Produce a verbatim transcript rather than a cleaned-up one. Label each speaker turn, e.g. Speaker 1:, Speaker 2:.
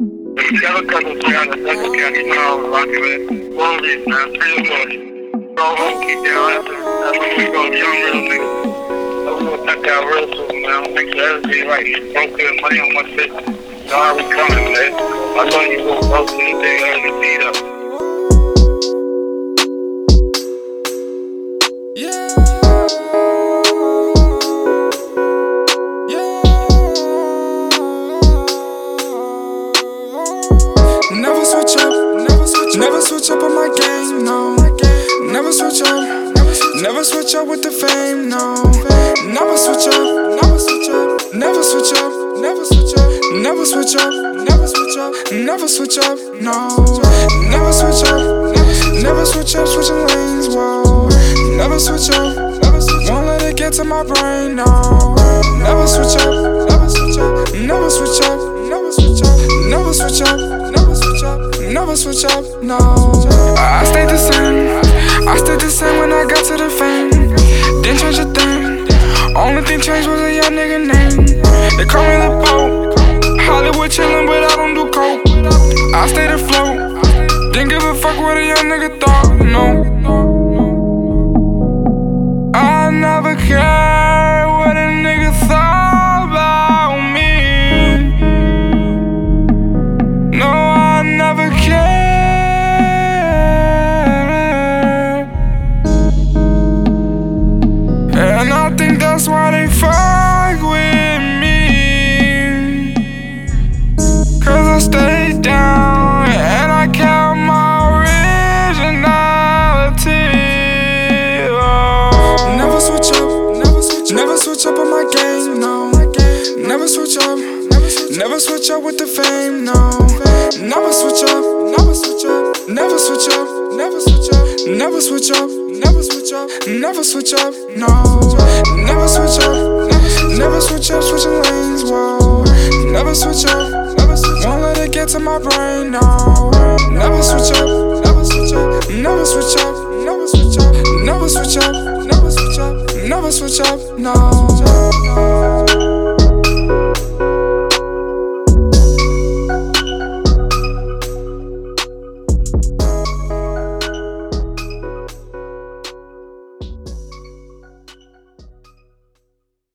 Speaker 1: The other couple down in Douglas County, you know, I was rocking with Wolverine, man, pretty much. Go home, keep down after. That's when we go young real niggas. So we gonna tuck out real soon, man. Make sure everything right. Broke good money on my shit. You know how we coming, man. I know you gonna broke anything early to beat up.
Speaker 2: Never switch up, never switch, never switch up on my game, no. Never switch up, never switch up with the fame, no. Never switch up, never switch up, never switch up, never switch up, never switch up, never switch up, never switch up, no. Never switch up, never switch up, switching lanes, whoa. Never switch up, won't let it get to my brain, no. Never switch up, never switch up, never switch up, never switch up, never switch up, never switch up, never switch up, no. I stayed the same, I stayed the same when I got to the fame. Didn't change a thing, only thing changed was a young nigga name. They call me the Pope, Hollywood chillin', but I don't do coke. I stayed afloat, didn't give a fuck what a young nigga thought, no. I never cared what a nigga thought about me. No, I never cared. And I think that's why they fuck with me. Cause I stay down and I count my originality. Oh. Never switch up, never switch, never switch up on my game, no. Never switch up, never switch up with the fame, no. Never switch up, never switch up, never switch up, never switch up, never switch up, never switch up, never switch up, no. Never switch up, never switch up, switching lanes, whoa. Never switch up, won't let it get to my brain, no. Never switch up, never switch up, never switch up, never switch up, never switch up, never switch up, never switch up, no.